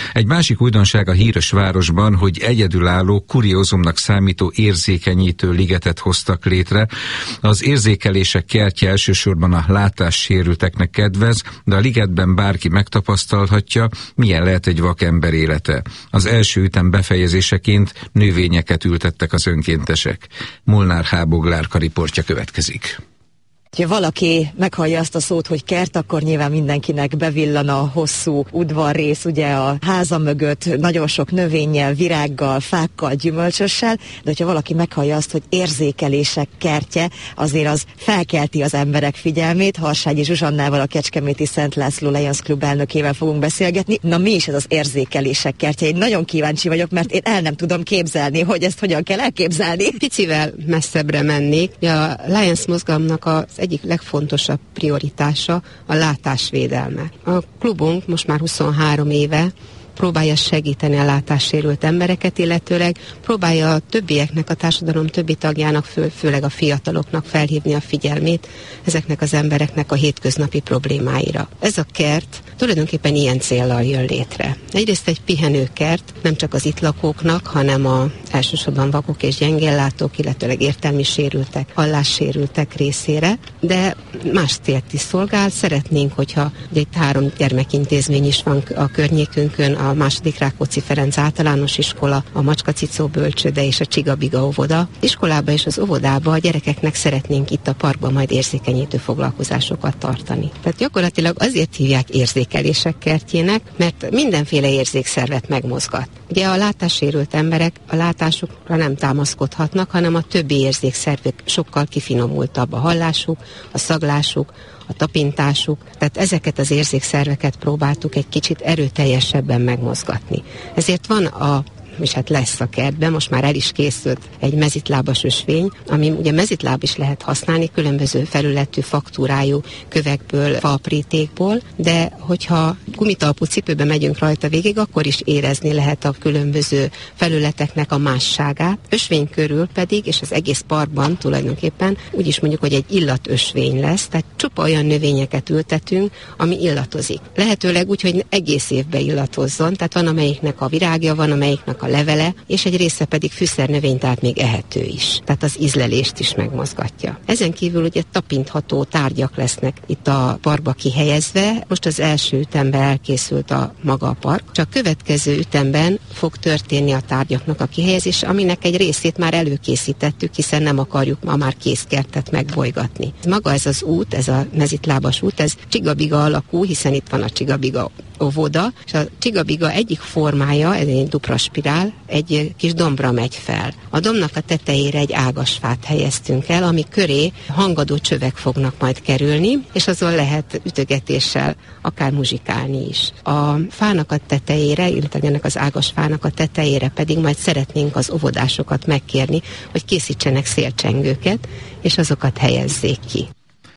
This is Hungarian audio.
Egy másik újdonság a híres városban, hogy egyedülálló, kuriózumnak számító érzékenyítő ligetet hoztak létre. Az érzékelések kertje elsősorban a látássérülteknek kedvez, de a ligetben bárki megtapasztalhatja, milyen lehet egy vakember élete. Az első ütem befejezéseként növényeket ültettek az önkéntesek. Molnár H. Boglárka riportja következik. Ha valaki meghallja azt a szót, hogy kert, akkor nyilván mindenkinek bevillan a hosszú udvarrész, ugye a háza mögött nagyon sok növényel, virággal, fákkal, gyümölcsössel, de hogyha valaki meghallja azt, hogy érzékelések kertje, azért az felkelti az emberek figyelmét. Harsányi Zsuzsannával, a Kecskeméti Szent László Lions Club elnökével fogunk beszélgetni. Na, mi is ez az érzékelések kertje? Én nagyon kíváncsi vagyok, mert én el nem tudom képzelni, hogy ezt hogyan kell elképzelni. Picivel messzebbre mennék. A Lions mozgalomnak az egyik legfontosabb prioritása a látásvédelme. A klubunk most már 23 éve próbálja segíteni a látássérült embereket, illetőleg próbálja a többieknek, a társadalom többi tagjának, főleg a fiataloknak felhívni a figyelmét ezeknek az embereknek a hétköznapi problémáira. Ez a kert tulajdonképpen ilyen céllal jön létre. Egyrészt egy pihenőkert, nem csak az itt lakóknak, hanem elsősorban vakok és gyengéllátók, illetőleg értelmi sérültek, hallássérültek részére, de más célt is szolgál. Szeretnénk, hogyha egy 3 gyermekintézmény is van a környékünkön, a második Rákóczi Ferenc általános iskola, a Macskacicó bölcsőde és a Csigabiga óvoda. Iskolába és az óvodába a gyerekeknek szeretnénk itt a parkban majd érzékenyítő foglalkozásokat tartani. Tehát gyakorlatilag azért hívják érzékelések kertjének, mert mindenféle érzékszervet megmozgat. Ugye a látássérült emberek a látásukra nem támaszkodhatnak, hanem a többi érzékszervük sokkal kifinomultabb, a hallásuk, a szaglásuk, a tapintásuk, tehát ezeket az érzékszerveket próbáltuk egy kicsit erőteljesebben megmozgatni. Ezért van és hát lesz a kertben, most már el is készült egy mezitlábas ösvény, ami ugye mezitláb is lehet használni, különböző felületű faktúrájú kövekből, faaprítékból, de hogyha gumitalpú cipőben megyünk rajta végig, akkor is érezni lehet a különböző felületeknek a másságát. Ösvény körül pedig, és az egész parkban tulajdonképpen úgy is mondjuk, hogy egy illatösvény lesz, tehát csupa olyan növényeket ültetünk, ami illatozik. Lehetőleg úgy, hogy egész évben illatozzon, tehát van amelyiknek a virágja, van amelyiknek a levele, és egy része pedig fűszernövény, tehát még ehető is. Tehát az ízlelést is megmozgatja. Ezen kívül ugye tapintható tárgyak lesznek itt a parkba kihelyezve. Most az első ütemben elkészült a maga a park, csak következő ütemben fog történni a tárgyaknak a kihelyezés, aminek egy részét már előkészítettük, hiszen nem akarjuk ma már kész kertet megbolygatni. Maga ez az út, ez a mezitlábas út, ez Csigabiga alakú, hiszen itt van a Csigabiga óvoda, és a Csigabiga egyik formája, ez egy dupla spirál, egy kis dombra megy fel. A dombnak a tetejére egy ágasfát helyeztünk el, ami köré hangadó csövek fognak majd kerülni, és azon lehet ütögetéssel akár muzsikálni is. A fának a tetejére, illetve ennek az ágasfának a tetejére pedig majd szeretnénk az óvodásokat megkérni, hogy készítsenek szélcsengőket, és azokat helyezzék ki.